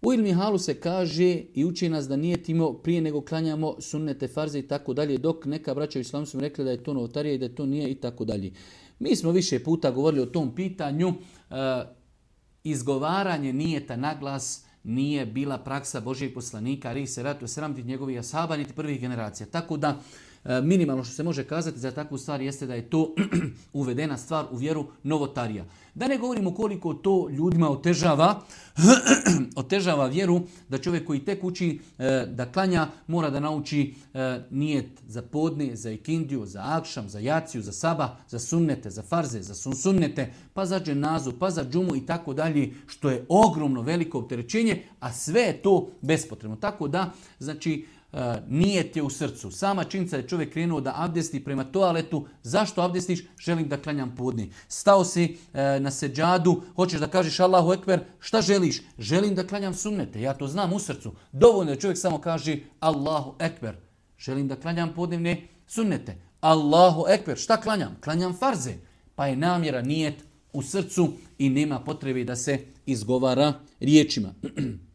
U ilmi halu se kaže i uči nas da nijetimo prije nego klanjamo sunnete, farze i tako dalje, dok neka braća u islamu su mi rekli da je to novotarija i da to nije i tako dalje. Mi smo više puta govorili o tom pitanju. Izgovaranje nijeta na glas nije bila praksa Božijeg poslanika, ali se ratu sramiti njegovih ashaba niti prvih generacija. Tako da minimalno što se može kazati za takvu stvar jeste da je to uvedena stvar u vjeru novotarija. Da ne govorimo koliko to ljudima otežava vjeru, da čovjek koji tek uči da klanja mora da nauči nijet za podne, za ikindiju, za akšam, za jaciju, za sabah, za sunnete, za farze, za sunnete, pa za dženazu, pa za džumu i tako dalje, što je ogromno veliko opterećenje, a sve je to bespotrebno. Tako da, znači, nijet je u srcu. Sama činjenica je čovjek krenuo da abdesti prema toaletu. Zašto abdestiš? Želim da klanjam podne. Stao si na seđadu, hoćeš da kažeš Allahu ekber, šta želiš? Želim da klanjam sunnete. Ja to znam u srcu. Dovoljno da čovjek samo kaže Allahu ekber. Želim da klanjam podnevne sunnete. Allahu ekber. Šta klanjam? Klanjam farze. Pa je namjera nijet u srcu i nema potrebe da se izgovara riječima.